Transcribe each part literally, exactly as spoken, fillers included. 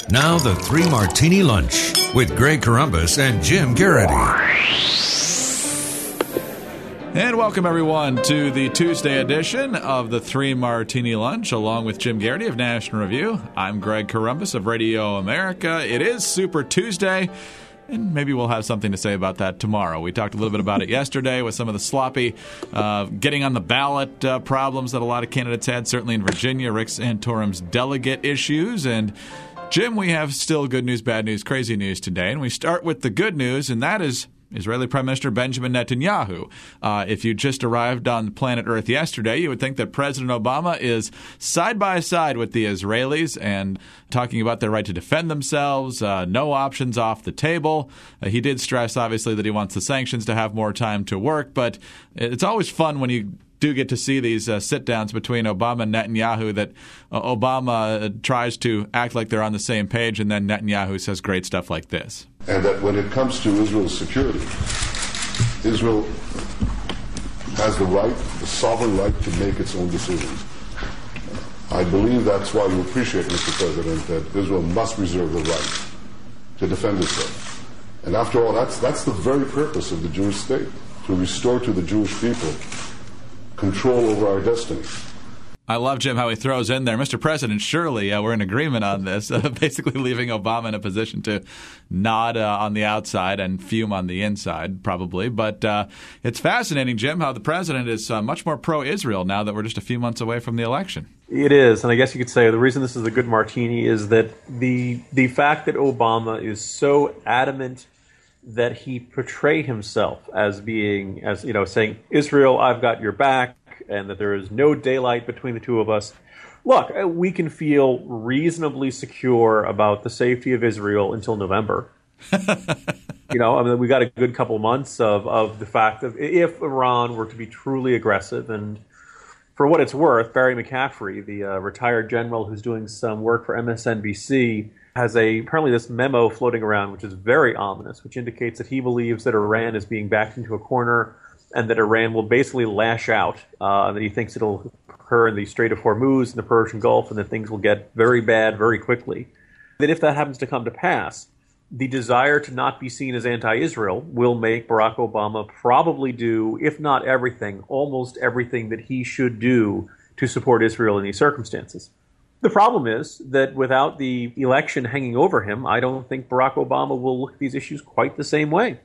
Now the Three Martini Lunch with Greg Corombos and Jim Garrity. And welcome, everyone, to the Tuesday edition of the Three Martini Lunch, along with Jim Garrity of National Review. I'm Greg Corombos of Radio America. It is Super Tuesday, and maybe we'll have something to say about that tomorrow. We talked a little bit about it yesterday with some of the sloppy uh, getting on the ballot uh, problems that a lot of candidates had, certainly in Virginia, Rick Santorum's delegate issues. And Jim, we have still good news, bad news, crazy news today. And we start with the good news, and that is Israeli Prime Minister Benjamin Netanyahu. Uh, if you just arrived on planet Earth yesterday, you would think that President Obama is side by side with the Israelis and talking about their right to defend themselves, uh, no options off the table. Uh, he did stress, obviously, that he wants the sanctions to have more time to work, but it's always fun when you do get to see these uh, sit-downs between Obama and Netanyahu that uh, Obama uh, tries to act like they're on the same page, and then Netanyahu says great stuff like this. And that when it comes to Israel's security, Israel has the right, the sovereign right to make its own decisions. I believe that's why you appreciate, Mister President, that Israel must reserve the right to defend itself. And after all, that's, that's the very purpose of the Jewish state, to restore to the Jewish people control over our destiny. I love, Jim, how he throws in there, Mister President, surely uh, we're in agreement on this, uh, basically leaving Obama in a position to nod uh, on the outside and fume on the inside, probably. But uh, it's fascinating, Jim, how the president is uh, much more pro-Israel now that we're just a few months away from the election. It is, and I guess you could say the reason this is a good martini is that the the fact that Obama is so adamant that he portrayed himself as being, as you know, saying, Israel, I've got your back, and that there is no daylight between the two of us. Look, we can feel reasonably secure about the safety of Israel until November. You know, I mean, we got a good couple of months of, of the fact that if Iran were to be truly aggressive, and for what it's worth, Barry McCaffrey, the uh, retired general who's doing some work for M S N B C, has a apparently this memo floating around, which is very ominous, which indicates that he believes that Iran is being backed into a corner and that Iran will basically lash out, uh, that he thinks it'll occur in the Strait of Hormuz and the Persian Gulf, and that things will get very bad very quickly. That if that happens to come to pass, the desire to not be seen as anti-Israel will make Barack Obama probably do, if not everything, almost everything that he should do to support Israel in these circumstances. The problem is that without the election hanging over him, I don't think Barack Obama will look at these issues quite the same way.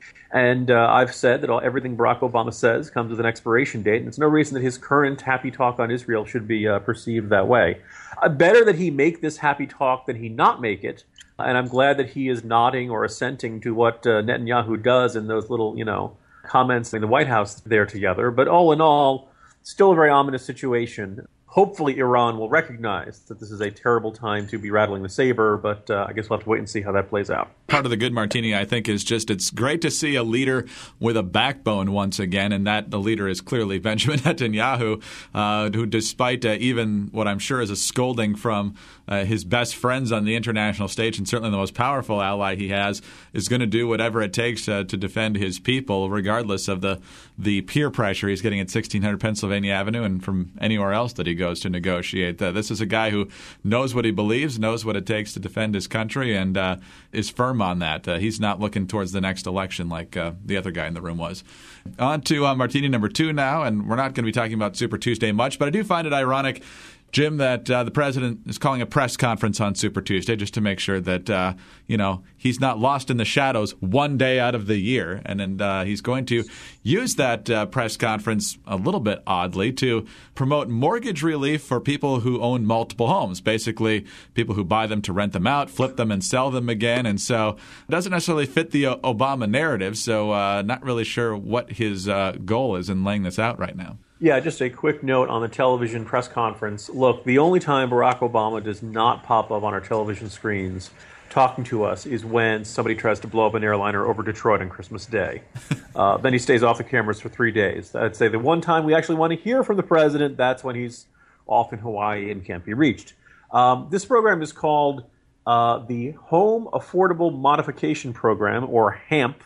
And uh, I've said that all, everything Barack Obama says comes with an expiration date, and there's no reason that his current happy talk on Israel should be uh, perceived that way. Uh, better that he make this happy talk than he not make it, and I'm glad that he is nodding or assenting to what uh, Netanyahu does in those little, you know, comments in the White House there together. But all in all, still a very ominous situation. Hopefully Iran will recognize that this is a terrible time to be rattling the saber, but uh, I guess we'll have to wait and see how that plays out. Part of the good martini, I think, is just it's great to see a leader with a backbone once again, and that the leader is clearly Benjamin Netanyahu, uh, who despite uh, even what I'm sure is a scolding from uh, his best friends on the international stage, and certainly the most powerful ally he has, is going to do whatever it takes uh, to defend his people, regardless of the, the peer pressure he's getting at sixteen hundred Pennsylvania Avenue and from anywhere else that he goes to negotiate. Uh, this is a guy who knows what he believes, knows what it takes to defend his country, and uh, is firm on that. Uh, he's not looking towards the next election like uh, the other guy in the room was. On to uh, martini number two now, and we're not going to be talking about Super Tuesday much, but I do find it ironic, Jim, that uh, the president is calling a press conference on Super Tuesday just to make sure that, uh, you know, he's not lost in the shadows one day out of the year. And then uh, he's going to use that uh, press conference a little bit oddly to promote mortgage relief for people who own multiple homes, basically people who buy them to rent them out, flip them and sell them again. And so it doesn't necessarily fit the Obama narrative. So uh, not really sure what his uh, goal is in laying this out right now. Yeah, just a quick note on the television press conference. Look, the only time Barack Obama does not pop up on our television screens talking to us is when somebody tries to blow up an airliner over Detroit on Christmas Day. Uh, then he stays off the cameras for three days. I'd say the one time we actually want to hear from the president, that's when he's off in Hawaii and can't be reached. Um, this program is called uh, the Home Affordable Modification Program, or HAMP.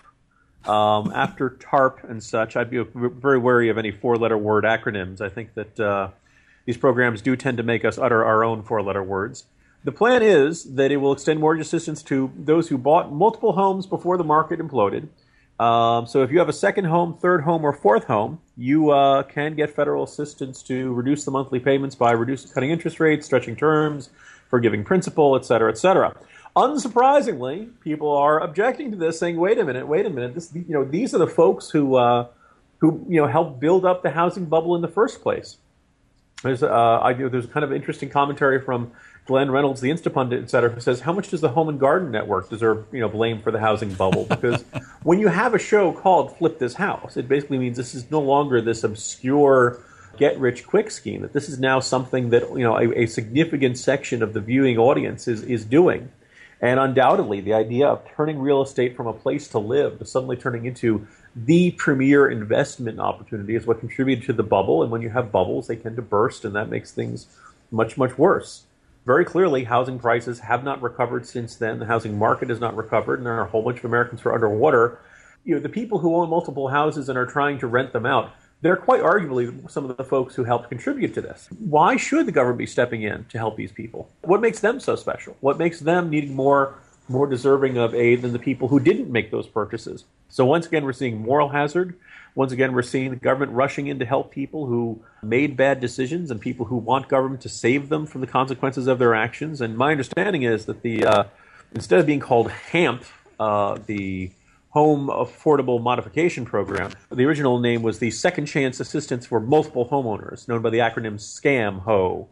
Um, after TARP and such, I'd be very wary of any four-letter word acronyms. I think that uh, these programs do tend to make us utter our own four-letter words. The plan is that it will extend mortgage assistance to those who bought multiple homes before the market imploded. Um, so if you have a second home, third home, or fourth home, you uh, can get federal assistance to reduce the monthly payments by reducing, cutting interest rates, stretching terms, forgiving principal, et cetera, et cetera. Unsurprisingly, people are objecting to this, saying, "Wait a minute, wait a minute. This, you know, these are the folks who, uh, who, you know, helped build up the housing bubble in the first place." There's, uh, I, there's kind of interesting commentary from Glenn Reynolds, the Instapundit, et cetera, who says, "How much does the Home and Garden Network deserve, you know, blame for the housing bubble?" Because when you have a show called "Flip This House," it basically means this is no longer this obscure get-rich-quick scheme. That this is now something that, you know, a, a significant section of the viewing audience is is doing. And undoubtedly, the idea of turning real estate from a place to live to suddenly turning into the premier investment opportunity is what contributed to the bubble. And when you have bubbles, they tend to burst, and that makes things much, much worse. Very clearly, housing prices have not recovered since then. The housing market has not recovered, and there are a whole bunch of Americans who are underwater. You know, the people who own multiple houses and are trying to rent them out, they're quite arguably some of the folks who helped contribute to this. Why should the government be stepping in to help these people? What makes them so special? What makes them needing more, more deserving of aid than the people who didn't make those purchases? So once again, we're seeing moral hazard. Once again, we're seeing the government rushing in to help people who made bad decisions and people who want government to save them from the consequences of their actions. And my understanding is that the uh, instead of being called HAMP, uh, the Home Affordable Modification Program, the original name was the Second Chance Assistance for Multiple Homeowners, known by the acronym SCAM-HO.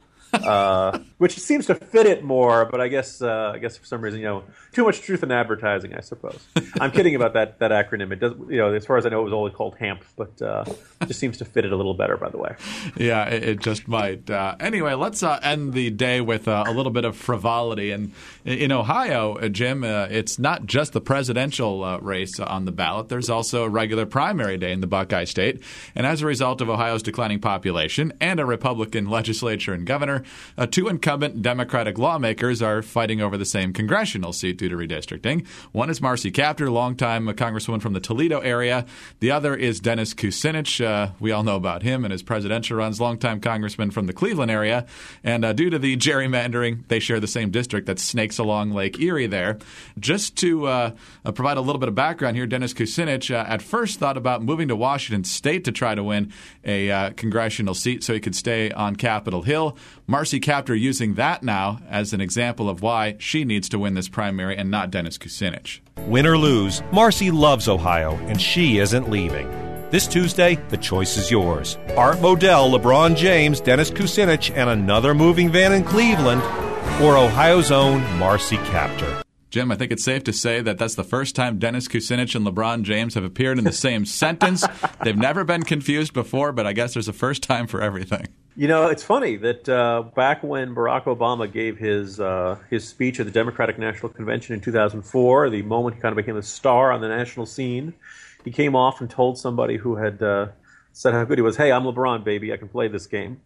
uh, which seems to fit it more, but I guess uh, I guess for some reason, you know, too much truth in advertising, I suppose. I'm kidding about that that acronym. It does, you know, as far as I know, it was only called HAMP, but uh, it just seems to fit it a little better, by the way. Yeah, it, it just might. Uh, anyway, let's uh, end the day with uh, a little bit of frivolity. And in Ohio, uh, Jim, uh, it's not just the presidential uh, race on the ballot. There's also a regular primary day in the Buckeye State. And as a result of Ohio's declining population and a Republican legislature and governor, Uh, two incumbent Democratic lawmakers are fighting over the same congressional seat due to redistricting. One is Marcy Kaptur, longtime congresswoman from the Toledo area. The other is Dennis Kucinich. Uh, we all know about him and his presidential runs, longtime congressman from the Cleveland area. And uh, due to the gerrymandering, they share the same district that snakes along Lake Erie there. Just to uh, uh, provide a little bit of background here, Dennis Kucinich uh, at first thought about moving to Washington State to try to win a uh, congressional seat so he could stay on Capitol Hill. Marcy Kaptur using that now as an example of why she needs to win this primary and not Dennis Kucinich. Win or lose, Marcy loves Ohio, and she isn't leaving. This Tuesday, the choice is yours. Art Modell, LeBron James, Dennis Kucinich, and another moving van in Cleveland, or Ohio's own Marcy Kaptur. Jim, I think it's safe to say that that's the first time Dennis Kucinich and LeBron James have appeared in the same sentence. They've never been confused before, but I guess there's a first time for everything. You know, it's funny that uh, back when Barack Obama gave his uh, his speech at the Democratic National Convention in two thousand four, the moment he kind of became a star on the national scene, he came off and told somebody who had uh, said how good he was, "Hey, I'm LeBron, baby. I can play this game."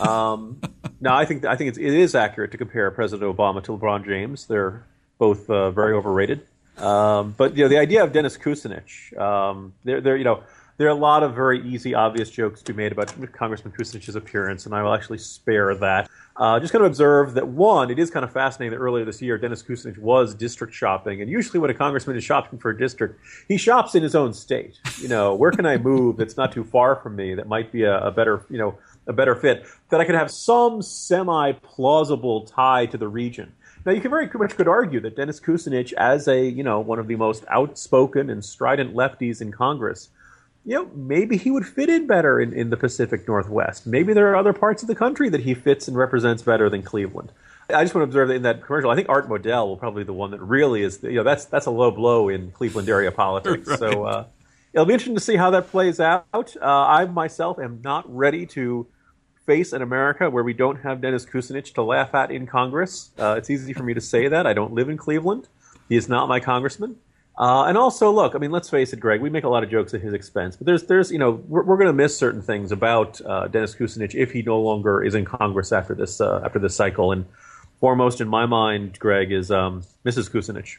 Um, now, I think I think it's, it is accurate to compare President Obama to LeBron James. They're both uh, very overrated. Um, but you know, the idea of Dennis Kucinich, um, there, there, you know, there are a lot of very easy, obvious jokes to be made about Congressman Kucinich's appearance, and I will actually spare that. Uh, just kind of observe that, one, it is kind of fascinating that earlier this year, Dennis Kucinich was district shopping, and usually when a congressman is shopping for a district, he shops in his own state. You know, where can I move that's not too far from me that might be a, a better, you know, a better fit, that I could have some semi-plausible tie to the region. Now, you can very much could argue that Dennis Kucinich, as a, you know, one of the most outspoken and strident lefties in Congress, you know, maybe he would fit in better in, in the Pacific Northwest. Maybe there are other parts of the country that he fits and represents better than Cleveland. I just want to observe that in that commercial, I think Art Modell will probably be the one that really is, you know, that's that's a low blow in Cleveland area politics. Right. So uh, it'll be interesting to see how that plays out. Uh, I myself am not ready to face in America where we don't have Dennis Kucinich to laugh at in Congress. Uh, it's easy for me to say that. I don't live in Cleveland. He is not my congressman. Uh, and also, look, I mean, let's face it, Greg, we make a lot of jokes at his expense. But there's, there's, you know, we're, we're going to miss certain things about uh, Dennis Kucinich if he no longer is in Congress after this uh, after this cycle. And foremost in my mind, Greg, is um, Missus Kucinich.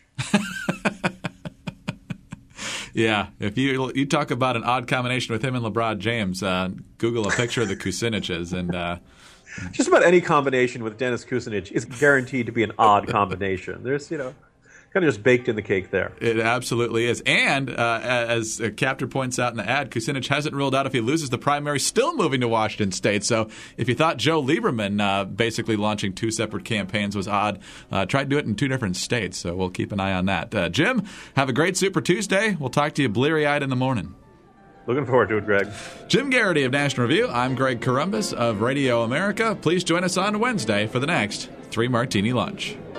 Yeah, if you you talk about an odd combination with him and LeBron James, uh, Google a picture of the Kuciniches and uh, Just about any combination with Dennis Kucinich is guaranteed to be an odd combination. There's, you know, kind of just baked in the cake there. It absolutely is. And uh, as Captor points out in the ad, Kucinich hasn't ruled out if he loses the primary, still moving to Washington State. So if you thought Joe Lieberman uh, basically launching two separate campaigns was odd, uh, try to do it in two different states. So we'll keep an eye on that. Uh, Jim, have a great Super Tuesday. We'll talk to you bleary-eyed in the morning. Looking forward to it, Greg. Jim Garrity of National Review. I'm Greg Corombos of Radio America. Please join us on Wednesday for the next Three Martini Lunch.